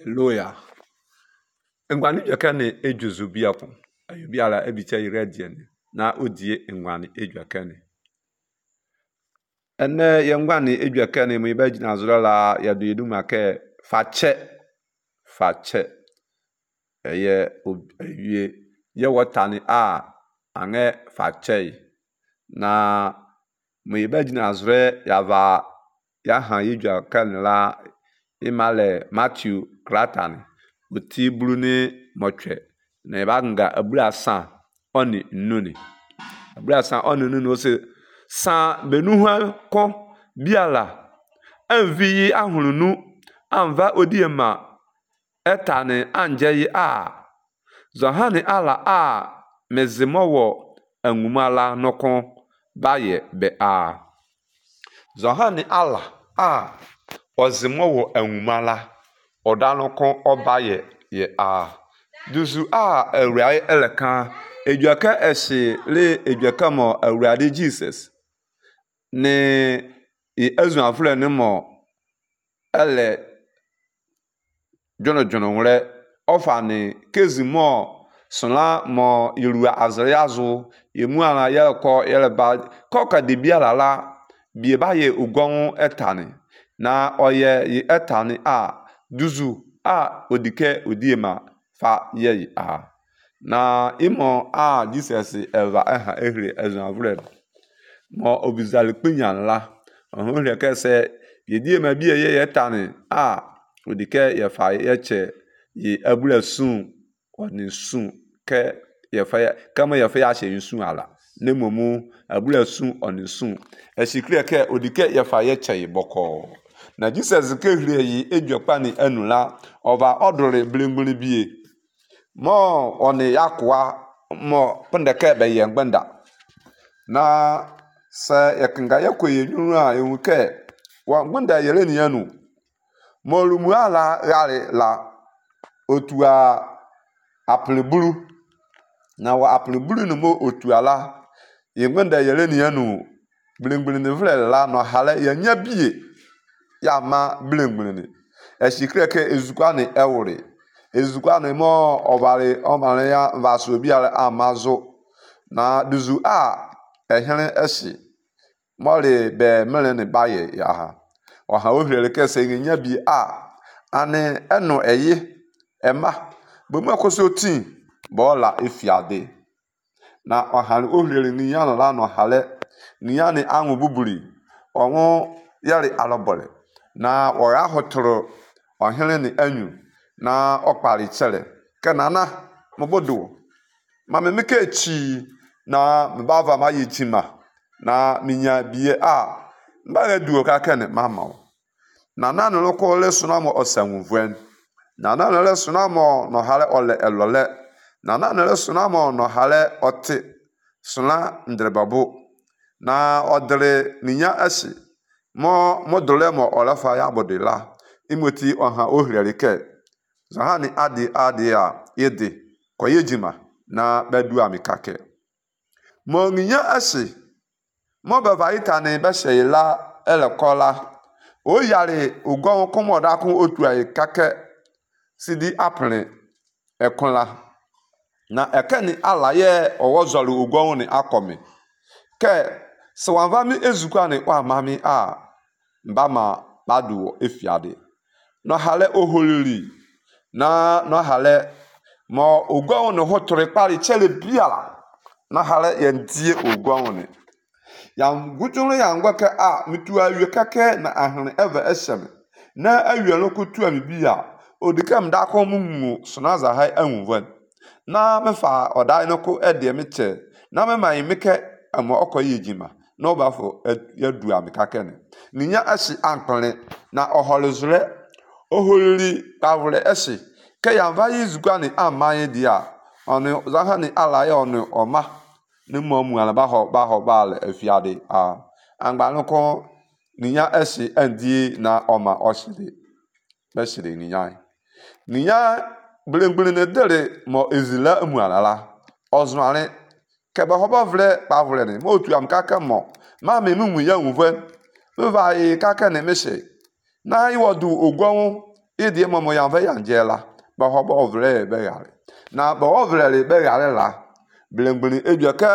Hallelujah. Ngwani dwekane ejuzu biako. Ayubiala ebicha irediene na odie ngwani edwekane. Ene ye ngwani edwekane mu ibeji na zurala ya do yeduma ke fache. Eye owie ye wotani ange fache. Na mu ibeji na zure ya han edwekane la imale Matthew Kratani uti bluni mochwe na ibanga abrasa oni nnuni abrasa oni nnuni ose sa benuha ko biala anvi ahununu anva odiema etane anjeyi zohani ala mezimowo anwumala noko baye be zohani ala ozimowo anwumala odanoko obaye ye duzu awrai eleka edwaka esi le edwaka mo awrade Jesus ne ezu afle ne mo ele jono nwre ofani kezimo sona mo irua azriazu emu ana yelko yeleba koka de bialala biebaye ugon etani na oye etani duzu odike odiema fa ye na imo Jesus eva ehre ezanvre mo obizali pinyan la ohun kese yediema bie ye tani odike ye fa ye che ye abulasun oni sun ke ye fa kama ye fa ya che sun ala ne momu abulasun oni sun esikre ke odike ye fa ye che boko na Jesus ke hire yi edwapani enula ova odore blingbli bie mo oni yakwa mo pendeke be ye ngbenda na se yekinga yakoye nuru enwuke wa ngbenda yele ni anu mo lumu ala yare la otua aplebulu na wa aplebulu no mo otuala ye ngbenda yele ni anu blingbli ne vle la no hale ye nya bie ya ma blingbli esikre ke ezukwane ewure ezukwane mo obare omare ya vaso biale amazo na duzu ehene esi mole be melene baye ya ha oha ohirele ke se nya bi ane eno eye ema bomu akoso tin bola efiade na oha ohirele ni yana la no hale ni yani anwu buburi onwu yari alobole na ora hotoro ohire ni anyu na okpari chere kenana mobodo ma memeke chi na mbava ma yichima na minya bie mbaga duo ka kene mama na nanu loko le sunamo osanwuvwen na nanu le sunamo no hale ole elole na nanu le sunamo no hale oti suna ndrebabu na odre ninya asi modole mo olafa ya bodila imoti oha ohirelike zahani adi yede koyejima na bedu amikake mo ninya asi mo bavaita ne beshela elekola o yare ugon komoda kun otu ayi kake sidi apre ekonla na ekeni alaye owozolu ugon ni akomi ke swanva mi ezukwane kwa mami mbama badu efiade no hale oholili na no hale mo ugon no hotore pari chele biala na hale yentie ugon ni yam gujunle yangwake mitu awie kake na ahene eva eshem na awie lokutu amibia odikam da ko mumu sonaza hai anwuvan na mefa odai noko ede meche na mema yimike amo okoye ejima na obafo yadu amikake ne ninya asi ankpene na oholizure oholili kavre esi ke yamva yizugani amanye dia oni zahani alaye oni oma ni momu ala baho efiade angbanoko ninya esi endi na oma oside beside ninya blingbli ne dere mo ezila emu ala ozwale ke ba hoba vle pa vle ni mo tu am kaka mo ma menu mu ya unve va yi kaka ne mese na iwodu ogwon idi mo yang ve yang jela ba ho bo vle be gare na ba ho vle le be gare la blengbele ejo ke